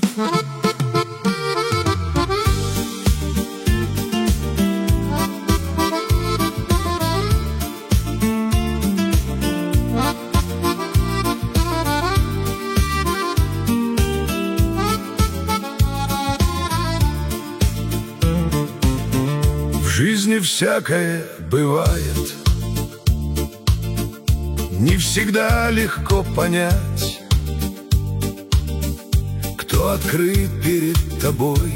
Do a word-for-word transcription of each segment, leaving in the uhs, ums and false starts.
В жизни всякое бывает, не всегда легко понять, кто открыт перед тобой,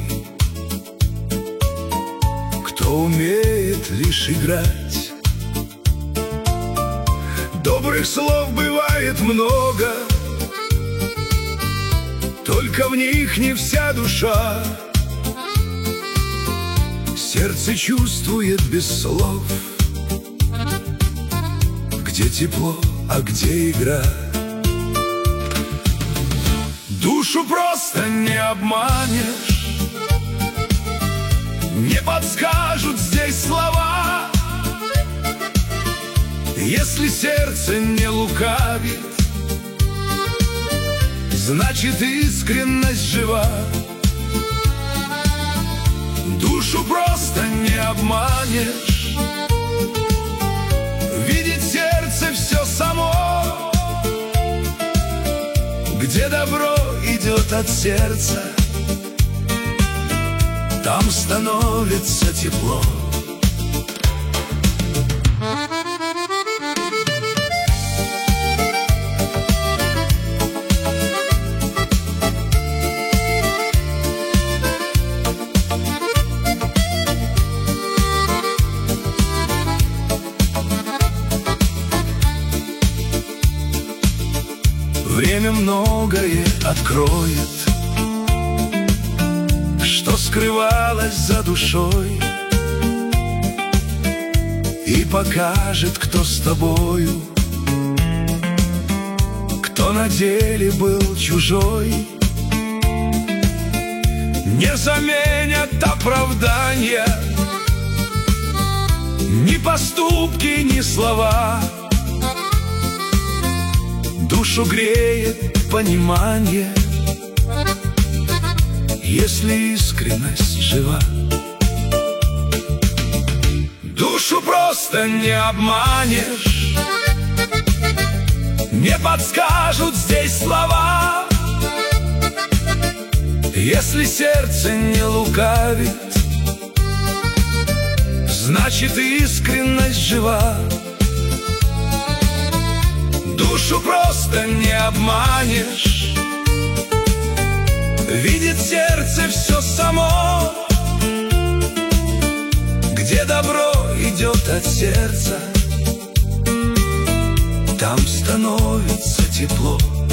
кто умеет лишь играть. Добрых слов бывает много, только в них не вся душа. Сердце чувствует без слов, где тепло, а где игра. Душу просто не обманешь, не подскажут здесь слова. Если сердце не лукавит, значит искренность жива. Душу просто не обманешь, видит сердце все само. Где добро идет от сердца, там становится тепло. Время многое откроет, что скрывалось за душой, и покажет, кто с тобою, кто на деле был чужой. Не заменят оправдания ни поступки, ни слова. Душу греет понимание, если искренность жива. Душу просто не обманешь, не подскажут здесь слова. Если сердце не лукавит, значит искренность жива. Душу просто не обманешь, видит сердце все само. Где добро идет от сердца, там становится тепло.